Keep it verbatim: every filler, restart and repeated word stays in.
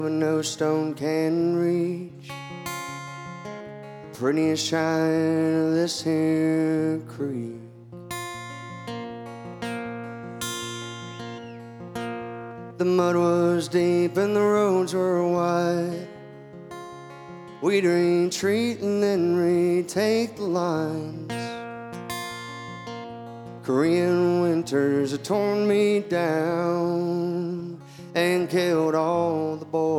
no stone can reach the prettiest shine of this here creek. The mud was deep and the roads were wide. We'd retreat and then retake the lines. Korean winters had torn me down and killed all the boys